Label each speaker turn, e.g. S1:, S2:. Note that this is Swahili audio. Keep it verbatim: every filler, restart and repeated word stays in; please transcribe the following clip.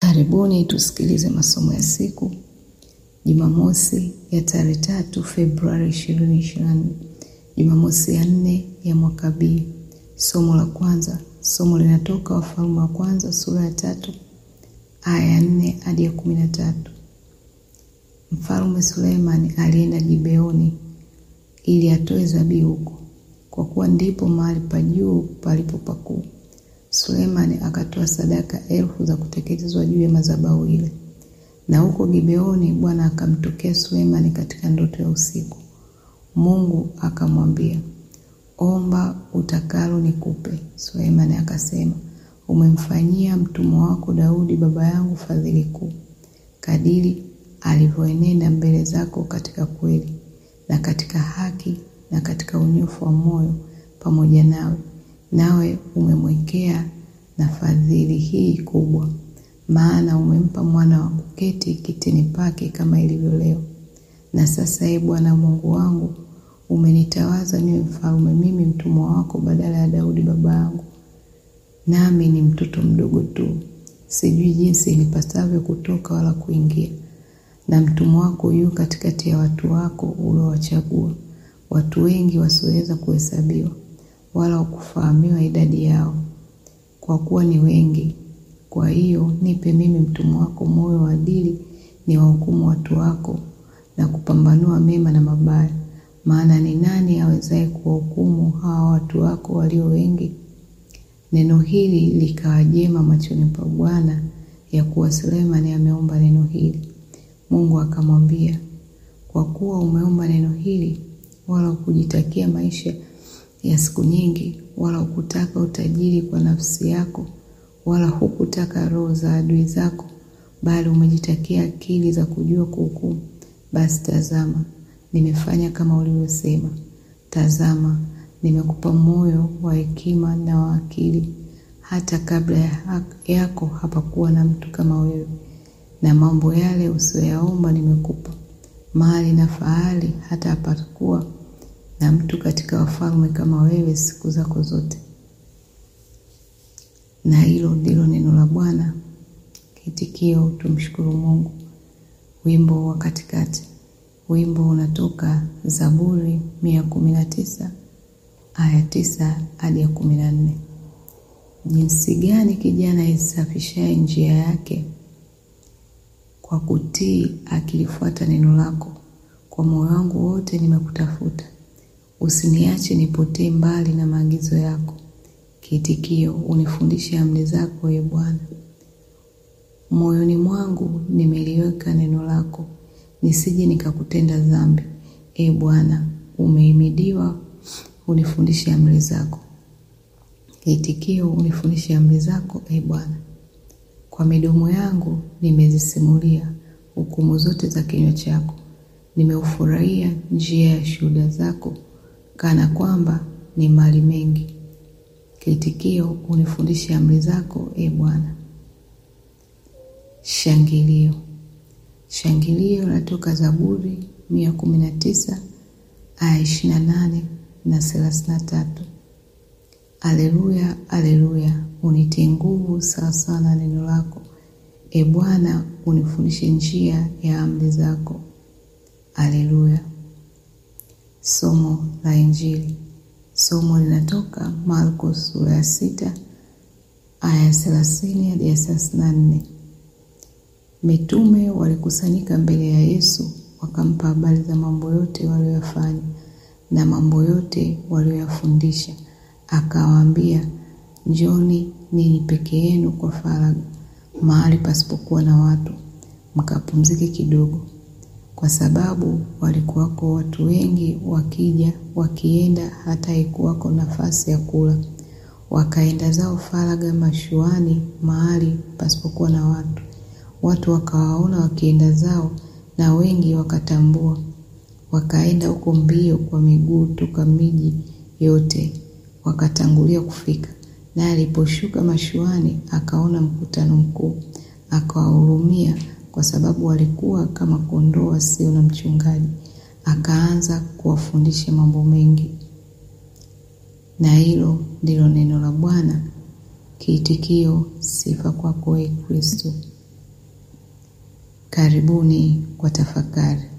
S1: Karibuni tusikilize masomo ya siku Jumamosi ya tarehe tatu Februari ishirini ishirini na nne. Jumamosi ya nne ya mwaka B. Somo la kwanza, somo linatoka Wafalme wa kwanza sura ya tatu aya ya nne hadi ya kumi na tatu. Mfalme Suleimani alienda Gibeoni ili atoe dhabihu huko, kwa kuwa ndipo mahali pa juu palipo pakuu. Suleimani akatoa sadaka elfu za kuteketezwa juu ya madhabahu ile. Na huko Gibeoni Bwana akamtokea Suleimani katika ndoto ya usiku. Mungu akamwambia, omba utakalo nikupe. Suleimani akasema, umemfanyia mtumwa wako Daudi baba yangu fadhili kuu, kadiri alivyoenenda mbele zako katika kweli na katika haki na katika unyofu wa moyo pamoja nawe. Nawe umemwekea na fadhili hii kubwa, maana umempa mwana wa kuketi kitini pake kama ilivyo leo. Na sasa ee Bwana Mungu wangu, umenitawaza niwe mfalme mimi mtumwa wako badala ya Daudi baba yangu. Nami ni mtoto mdogo tu, sijui jinsi nipasavyo kutoka wala kuingia. Na mtumwa wako yu katikati ya watu wako uliowachagua, watu wengi wasioweza kuhesabiwa wala kufahamiwa idadi yao, kwa kuwa ni wengi. Kwa hiyo nipe mimi mtumwa wako moyo wa adili, ni wahukumu watu wako na kupambanua mema na mabaya. Maana ni nani awezaye kuwahukumu hawa watu wako walio wengi? Neno hili likawa jema machoni pa Bwana, ya kuwa Suleimani ameomba neno hili. Mungu akamwambia, kwa kuwa umeomba neno hili, wala kujitakia maisha ya siku nyingi, wala hukutaka utajiri kwa nafsi yako, wala hukutaka roho za adui zako, bali umejitakia akili za kujua kuhukumu, basi tazama, nimefanya kama ulivyosema. Tazama, nimekupa moyo wa hekima na wa akili, hata kabla ya yako hapakuwa na mtu kama wewe. Na mambo yale usiyoyaomba nimekupa, mali na fahari, hata hapakuwa na mtu katika wafalme kama wewe siku zako zote. Na hilo ndilo neno la Bwana. Kiitikio, tumshukuru Mungu. Wimbo wa katikati. Wimbo unatoka Zaburi mia kumi na tisa aya tisa hadi ya kumi na nne. Jinsi gani kijana isafishaye njia yake, kwa kutii akilifuata neno lako. Kwa moyo wangu wote nimekutafuta, usiniache nipotee mbali na maagizo yako. Kiitikio, unifundishe amri zako ee Bwana. Moyoni mwangu nimeliweka neno lako, nisije nikakutenda dhambi. Ee Bwana, umehimidiwa, unifundishe amri zako. Kiitikio, unifundishe amri zako ee Bwana. Kwa midomo yangu nimezisimulia hukumu zote za kinywa chako. Nimeufurahia njia ya shuhuda zako, kana kwamba ni mali mengi. Kiitikio, unifundishe amri zako ee Bwana. Shangilio. Shangilio latoka Zaburi mia kumi na tisa aya ishirini na nane na thelathini na tatu. Aleluya, aleluya, unitie nguvu sawa sawa na neno lako. E Bwana, unifundishe njia ya amri zako. Aleluya. Somo la Injili. Somo linatoka Marko sura ya sita aya thelathini hadi thelathini na nne. Mitume walikusanyika mbele ya Yesu, wakampa habari za mambo yote waliyofanya na mambo yote waliyofundisha. Akawaambia, njoni ninyi peke yenu kwa faragha, mahali pasipokuwa na watu, mkapumzike kidogo. Kwa sababu walikuwako watu wengi wakija wakienda, hata haikuwako nafasi ya kula. Wakaenda zao faragha mashuani, mahali pasipokuwa na watu. Watu wakawaona wakienda zao, na wengi wakatambua. Wakaenda huko mbio kwa miguu toka miji yote, wakatangulia kufika. Na aliposhuka mashuani, akaona mkutano mkuu, akawahurumia, kwa sababu walikuwa kama kondoo wasio na mchungaji. Akaanza kuwafundisha mambo mengi. Na hilo ndilo neno la Bwana. Kiitikio, sifa kwako ee Kristo. Karibuni kwa tafakari.